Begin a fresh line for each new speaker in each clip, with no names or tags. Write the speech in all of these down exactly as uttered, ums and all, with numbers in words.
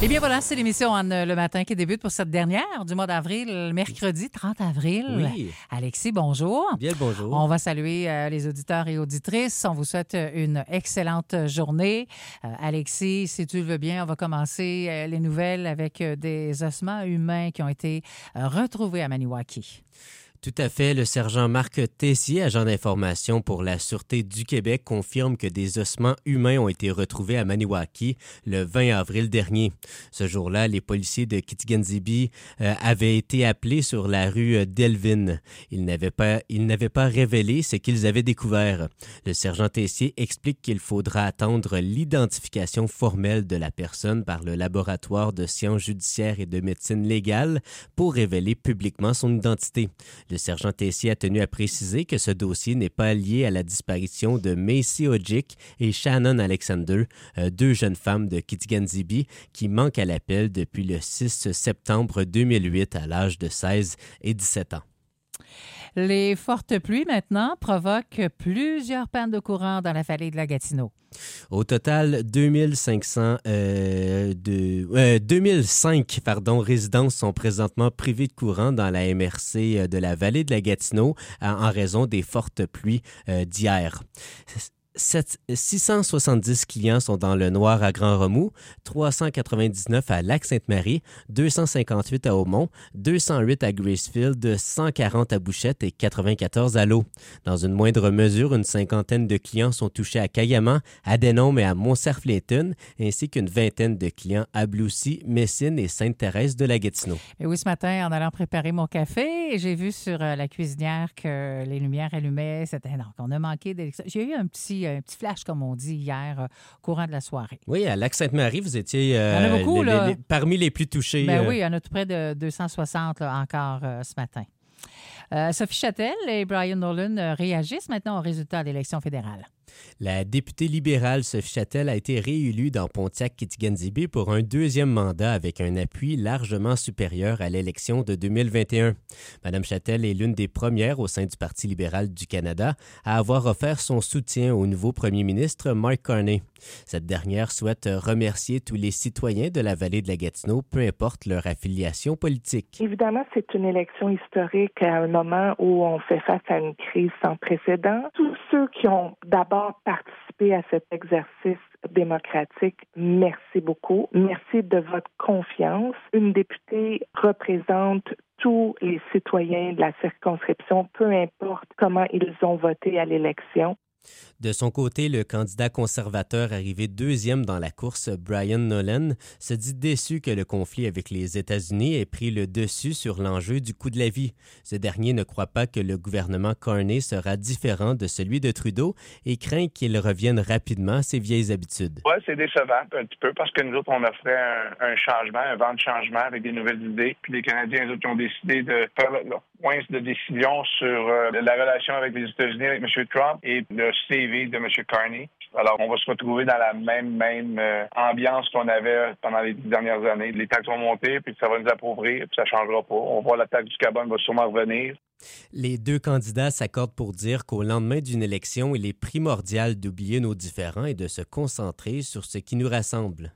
Eh bien voilà, c'est l'émission Anne le matin qui débute pour cette dernière du mois d'avril, mercredi trente avril.
Oui.
Alexis, bonjour.
Bien le bonjour.
On va saluer euh, les auditeurs et auditrices. On vous souhaite une excellente journée. Euh, Alexis, si tu le veux bien, on va commencer euh, les nouvelles avec euh, des ossements humains qui ont été euh, retrouvés à Maniwaki.
Tout à fait. Le sergent Marc Tessier, agent d'information pour la Sûreté du Québec, confirme que des ossements humains ont été retrouvés à Maniwaki le vingt avril dernier. Ce jour-là, les policiers de Kitikindjibi euh, avaient été appelés sur la rue d'Elvin. Ils n'avaient pas, ils n'avaient pas révélé ce qu'ils avaient découvert. Le sergent Tessier explique qu'il faudra attendre l'identification formelle de la personne par le laboratoire de sciences judiciaires et de médecine légale pour révéler publiquement son identité. Le sergent Tessier a tenu à préciser que ce dossier n'est pas lié à la disparition de Macy Ojik et Shannon Alexander, euh, deux jeunes femmes de Kitikindjibi qui manquent à l'appel depuis le six septembre deux mille huit à l'âge de seize et dix-sept ans.
Les fortes pluies, maintenant, provoquent plusieurs pannes de courant dans la vallée de la Gatineau.
Au total, deux mille cinq cents, euh, de, euh, deux mille cinq pardon, résidences sont présentement privées de courant dans la M R C de la vallée de la Gatineau en raison des fortes pluies euh, d'hier. six cent soixante-dix clients sont dans le noir à Grand-Remous, trois cent quatre-vingt-dix-neuf à Lac-Sainte-Marie, deux cent cinquante-huit à Aumont, deux cent huit à Gracefield, cent quarante à Bouchette et quatre-vingt-quatorze à L'Eau. Dans une moindre mesure, une cinquantaine de clients sont touchés à Cayamant, à Denôme et à Montserf-Léton, ainsi qu'une vingtaine de clients à Bloussy, Messine et Sainte-Thérèse de la Gatineau.
Et oui, ce matin, en allant préparer mon café, j'ai vu sur la cuisinière que les lumières allumaient. C'était non, qu'on a manqué d'électricité. J'ai eu un petit un petit flash, comme on dit, hier, euh, courant de la soirée.
Oui, à Lac-Sainte-Marie, vous étiez euh,
il y en a beaucoup,
les,
là.
Les, les, parmi les plus touchés.
Ben
euh...
oui, il y en a tout près de deux cent soixante là, encore euh, ce matin. Euh, Sophie Châtel et Brian Nolan euh, réagissent maintenant aux résultats de l'élection fédérale.
La députée libérale Sophie Châtel a été réélue dans Pontiac-Kitikindjibi pour un deuxième mandat avec un appui largement supérieur à l'élection de deux mille vingt et un. Madame Châtel est l'une des premières au sein du Parti libéral du Canada à avoir offert son soutien au nouveau premier ministre Mark Carney. Cette dernière souhaite remercier tous les citoyens de la vallée de la Gatineau, peu importe leur affiliation politique.
Évidemment, c'est une élection historique à un moment où on fait face à une crise sans précédent. Tous ceux qui ont d'abord participé à cet exercice démocratique, merci beaucoup. Merci de votre confiance. Une députée représente tous les citoyens de la circonscription, peu importe comment ils ont voté à l'élection.
De son côté, le candidat conservateur arrivé deuxième dans la course, Brian Nolan, se dit déçu que le conflit avec les États-Unis ait pris le dessus sur l'enjeu du coût de la vie. Ce dernier ne croit pas que le gouvernement Carney sera différent de celui de Trudeau et craint qu'il revienne rapidement à ses vieilles habitudes.
Oui, c'est décevant un petit peu parce que nous autres, on offrait un, un changement, un vent de changement avec des nouvelles idées. Puis les Canadiens, eux autres, ont décidé de faire le point de décision sur euh, la relation avec les États-Unis, avec M. Trump et le C V de M. Carney. Alors, on va se retrouver dans la même même euh, ambiance qu'on avait pendant les dix dernières années. Les taxes vont monter, puis ça va nous appauvrir, puis ça ne changera pas. On va voir la taxe du carbone va sûrement revenir.
Les deux candidats s'accordent pour dire qu'au lendemain d'une élection, il est primordial d'oublier nos différends et de se concentrer sur ce qui nous rassemble.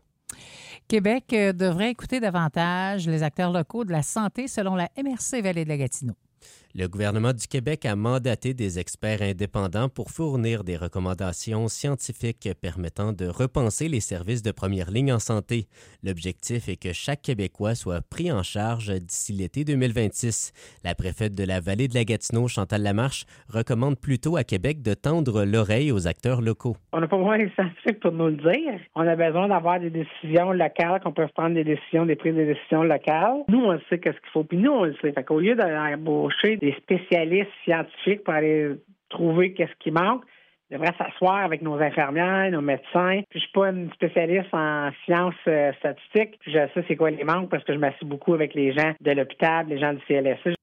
Québec devrait écouter davantage les acteurs locaux de la santé selon la M R C Vallée de la Gatineau.
Le gouvernement du Québec a mandaté des experts indépendants pour fournir des recommandations scientifiques permettant de repenser les services de première ligne en santé. L'objectif est que chaque Québécois soit pris en charge d'ici l'été deux mille vingt-six. La préfète de la vallée de la Gatineau, Chantal Lamarche, recommande plutôt à Québec de tendre l'oreille aux acteurs locaux.
On n'a pas besoin des scientifiques pour nous le dire. On a besoin d'avoir des décisions locales, qu'on peut prendre des décisions, des prises de décisions locales. Nous, on sait qu'est-ce qu'il faut, puis nous, on le sait. Fait qu'au lieu d'embaucher des spécialistes scientifiques pour aller trouver qu'est-ce qui manque, on devrait s'asseoir avec nos infirmières, nos médecins. Puis je suis pas une spécialiste en sciences euh, statistiques. Puis je sais c'est quoi les manques parce que je m'assieds beaucoup avec les gens de l'hôpital, les gens du C L S C.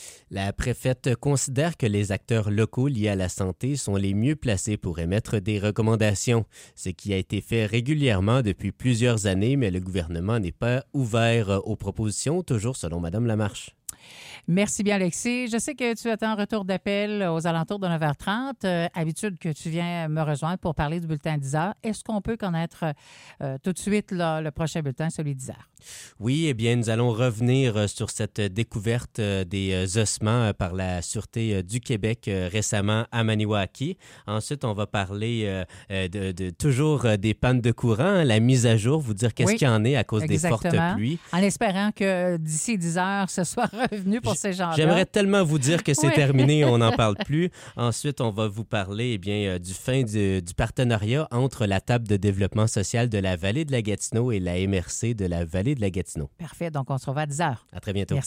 La préfète considère que les acteurs locaux liés à la santé sont les mieux placés pour émettre des recommandations, ce qui a été fait régulièrement depuis plusieurs années, mais le gouvernement n'est pas ouvert aux propositions, toujours selon Mme Lamarche.
Merci bien, Alexis. Je sais que tu attends un retour d'appel aux alentours de neuf heures trente. Euh, habitude que tu viens me rejoindre pour parler du bulletin dix heures. Est-ce qu'on peut connaître euh, tout de suite là, le prochain bulletin, celui dix heures?
Oui, eh bien, nous allons revenir sur cette découverte des ossements par la Sûreté du Québec récemment à Maniwaki. Ensuite, on va parler de, de toujours des pannes de courant, la mise à jour, vous dire qu'est-ce oui, qu'il y en est à cause exactement. Des fortes pluies.
En espérant que d'ici dix heures, ce soit revenu pour ces gens-là.
J'aimerais tellement vous dire que c'est
oui.
terminé, on n'en parle plus. Ensuite, on va vous parler eh bien, du fin du, du partenariat entre la Table de développement social de la Vallée de la Gatineau et la M R C de la Vallée de la Gatineau.
Parfait. Donc, on se revoit à dix heures.
À très bientôt.
Merci.